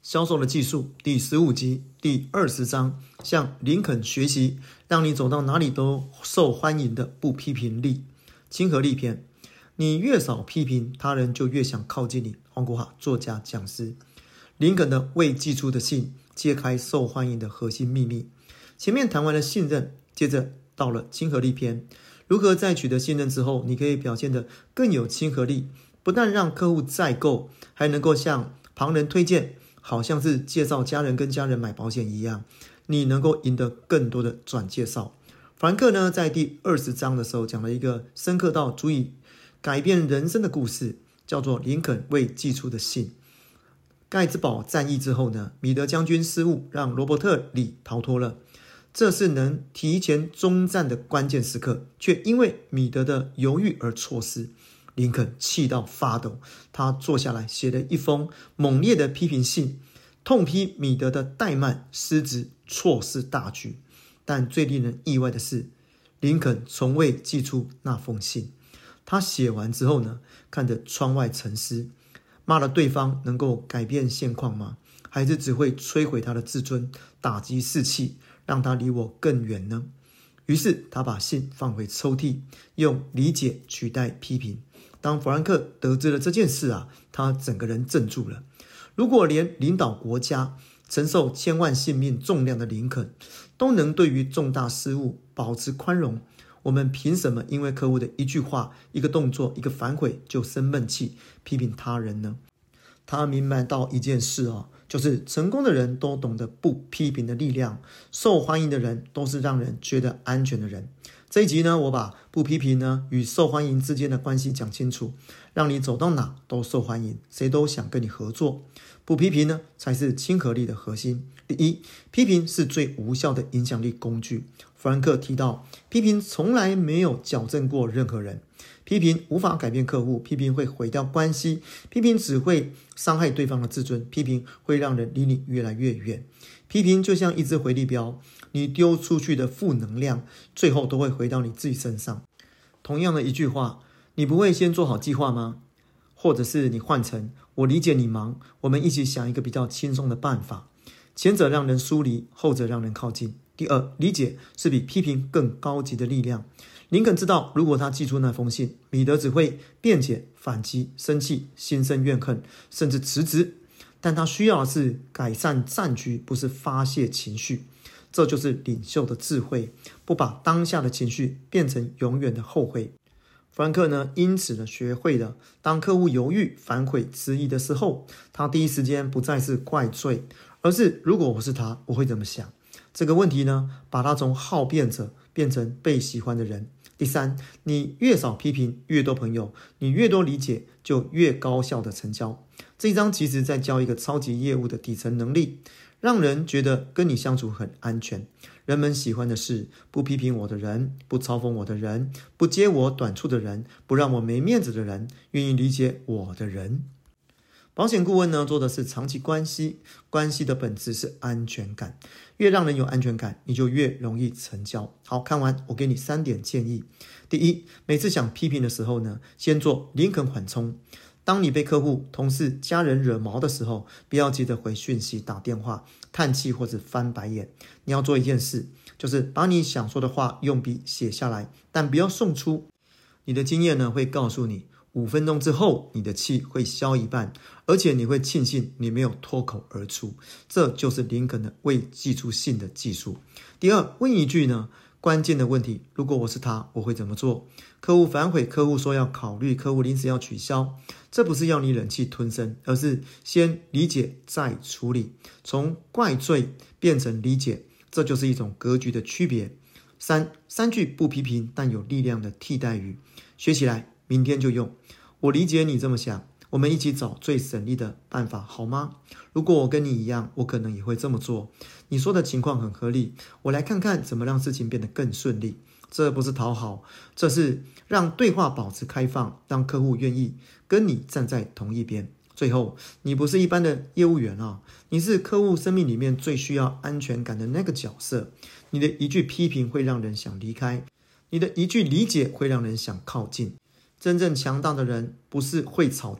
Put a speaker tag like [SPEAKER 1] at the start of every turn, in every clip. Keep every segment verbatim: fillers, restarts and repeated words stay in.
[SPEAKER 1] 销售的技术第十五集第二十章，向林肯学习，让你走到哪里都受欢迎的不批评力。亲和力篇，你越少批评，他人就越想靠近你。黄国华作家讲师。林肯的未寄出的信，揭开受欢迎的核心秘密。前面谈完了信任，接着到了亲和力篇，如何在取得信任之后，你可以表现得更有亲和力，不但让客户再购，还能够向旁人推荐，好像是介绍家人跟家人买保险一样，你能够赢得更多的转介绍。法兰克呢，在第二十章的时候讲了一个深刻到足以改变人生的故事，叫做林肯未寄出的信。盖茨堡战役之后呢，米德将军失误，让罗伯特里逃脱了。这是能提前终战的关键时刻，却因为米德的犹豫而错失。林肯气到发抖，他坐下来写了一封猛烈的批评信，痛批米德的怠慢、失职、错失大局。但最令人意外的是，林肯从未寄出那封信。他写完之后呢，看着窗外沉思，骂了对方能够改变现况吗？还是只会摧毁他的自尊，打击士气，让他离我更远呢？于是他把信放回抽屉，用理解取代批评。当弗兰克得知了这件事啊，他整个人怔住了。如果连领导国家、承受千万性命重量的林肯都能对于重大失误保持宽容，我们凭什么因为客户的一句话、一个动作、一个反悔就生闷气，批评他人呢？他明白到一件事哦，就是成功的人都懂得不批评的力量，受欢迎的人都是让人觉得安全的人。这一集呢，我把不批评呢与受欢迎之间的关系讲清楚，让你走到哪都受欢迎，谁都想跟你合作。不批评呢，才是亲和力的核心。第一，批评是最无效的影响力工具。弗兰克提到，批评从来没有矫正过任何人，批评无法改变客户，批评会毁掉关系，批评只会伤害对方的自尊，批评会让人离你越来越远。批评就像一支回力镖，你丢出去的负能量，最后都会回到你自己身上。同样的一句话，你不会先做好计划吗？或者是你换成，我理解你忙，我们一起想一个比较轻松的办法。前者让人疏离，后者让人靠近。第二，理解是比批评更高级的力量。林肯知道，如果他寄出那封信，米德只会辩解、反击、生气、心生怨恨，甚至辞职。但他需要的是改善战局，不是发泄情绪。这就是领袖的智慧，不把当下的情绪变成永远的后悔。弗兰克呢，因此呢，学会了当客户犹豫、反悔、迟疑的时候，他第一时间不再是怪罪，而是如果我是他，我会怎么想？这个问题呢，把他从好辩者变成被喜欢的人。第三，你越少批评，越多朋友，你越多理解，就越高效的成交。这一章其实在教一个超级业务的底层能力，让人觉得跟你相处很安全。人们喜欢的是不批评我的人，不嘲讽我的人，不揭我短处的人，不让我没面子的人，愿意理解我的人。保险顾问呢，做的是长期关系，关系的本质是安全感，越让人有安全感，你就越容易成交。好，看完我给你三点建议。第一，每次想批评的时候呢，先做林肯缓冲。当你被客户、同事、家人惹毛的时候，不要急着回讯息、打电话、叹气或者翻白眼。你要做一件事，就是把你想说的话用笔写下来，但不要送出。你的经验呢，会告诉你，五分钟之后，你的气会消一半，而且你会庆幸你没有脱口而出。这就是林肯的未寄出信的技术。第二，问一句呢，关键的问题，如果我是他，我会怎么做？客户反悔，客户说要考虑，客户临时要取消，这不是要你忍气吞声，而是先理解再处理，从怪罪变成理解，这就是一种格局的区别。三，三句不批评但有力量的替代语，学起来，明天就用。我理解你这么想，我们一起找最省力的办法好吗？如果我跟你一样，我可能也会这么做。你说的情况很合理，我来看看怎么让事情变得更顺利。这不是讨好，这是让对话保持开放，让客户愿意跟你站在同一边。最后，你不是一般的业务员啊，你是客户生命里面最需要安全感的那个角色。你的一句批评会让人想离开，你的一句理解会让人想靠近。真正强大的人不是会吵架，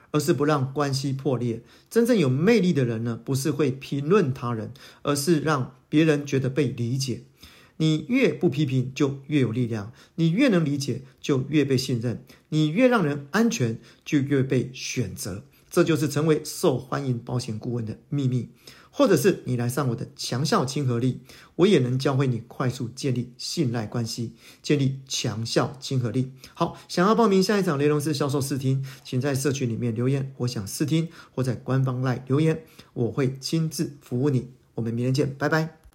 [SPEAKER 1] 而是不让关系破裂。真正有魅力的人呢，不是会评论他人，而是让别人觉得被理解。你越不批评，就越有力量；你越能理解，就越被信任；你越让人安全，就越被选择。这就是成为受欢迎保险顾问的秘密。或者是你来上我的强效亲和力，我也能教会你快速建立信赖关系，建立强效亲和力。好，想要报名下一场雷龙斯销售试听，请在社群里面留言我想试听，或在官方 LINE 留言，我会亲自服务你。我们明天见，拜拜。